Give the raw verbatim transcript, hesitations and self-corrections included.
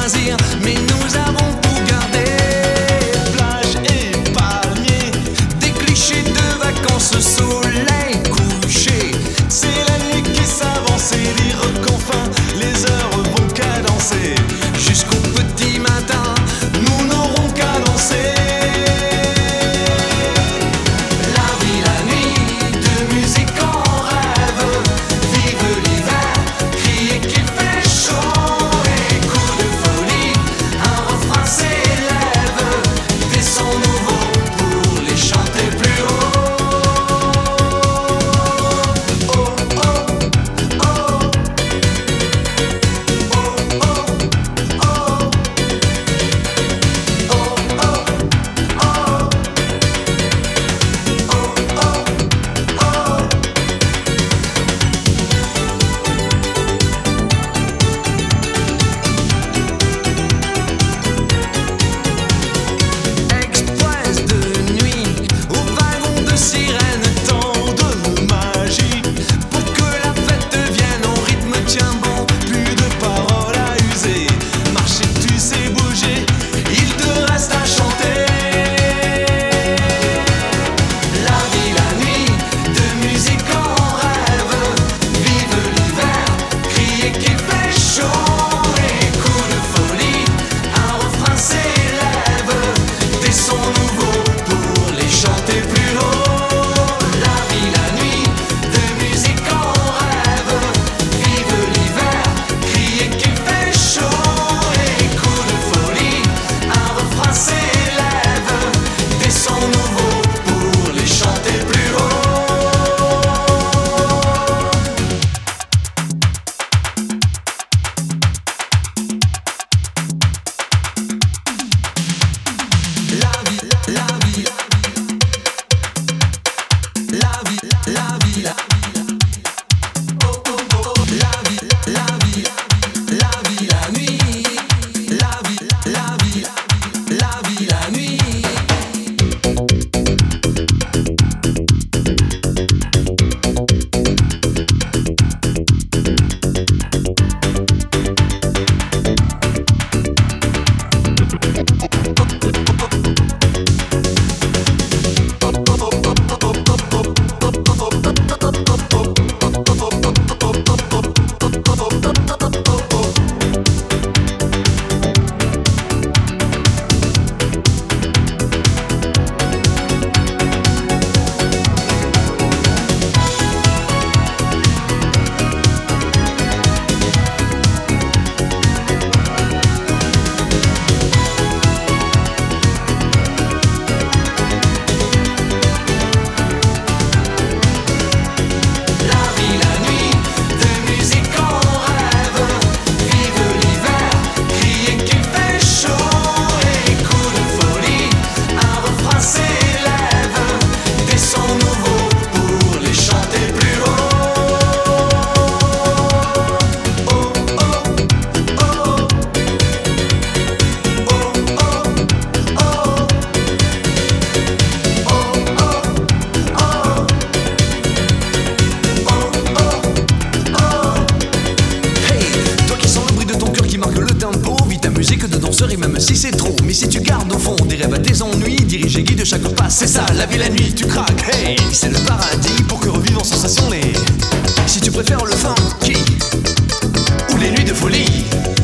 loisirs, mais nous avons pour garder plage et palmiers, des clichés de vacances, soleil couché. C'est la nuit qui s'avance et dire qu'enfin les heures vont cadencer. Jusqu'au petit matin, nous n'aurons qu'à danser. La vie, la nuit, de musique en rêve. Vive l'hiver, crier qu'il fait chaud. Et coup de folie, un refrain s'élève. Des sons nouveaux pour les chanter plus haut. Oh, oh, oh. Oh, oh, oh. Oh, oh, Express de nuit, au wagon de sirène, tant de magie. Pour que la fête devienne en rythme, tiens bon, plus de paroles à user. Marcher, tu sais bouger, il te reste à chanter. La vie, la nuit, de musique en rêve. Vive l'hiver, crier qu'il fait chaud. Et coup de folie, un refrain s'élève. Des sons nouveaux pour les chanter plus haut. La vie, la nuit, de musique en rêve. Vive l'hiver, crier qu'il fait chaud. Et coup de folie, un refrain s'élève. Des sons nouveaux pour les chanter plus haut. La vie, la vie, la vie, la vie, la oh, oh, oh, la vie, la vie, la vie, la nuit, la vie, la vie, la vie, la nuit. La vie, la nuit, de musique en rêve. Vive l'hiver, crier qu'il fait chaud. Et coup de folie, un refrain s'élève. Des sons nouveaux pour les chanter plus haut. Oh, oh, oh. Oh, oh, oh. Oh, oh, oh. Hey, toi qui sens le bruit de ton cœur qui marque le tempo, vis ta musique de danseur et même si c'est trop. Mais si tu gardes au fond des rêves à tes ennuis, dirige et guide chaque pas, c'est ça, la vie, la nuit, tu craques. Hey, c'est le paradis pour que revivent en sensation les. Si tu préfères le funky ou les nuits de folie.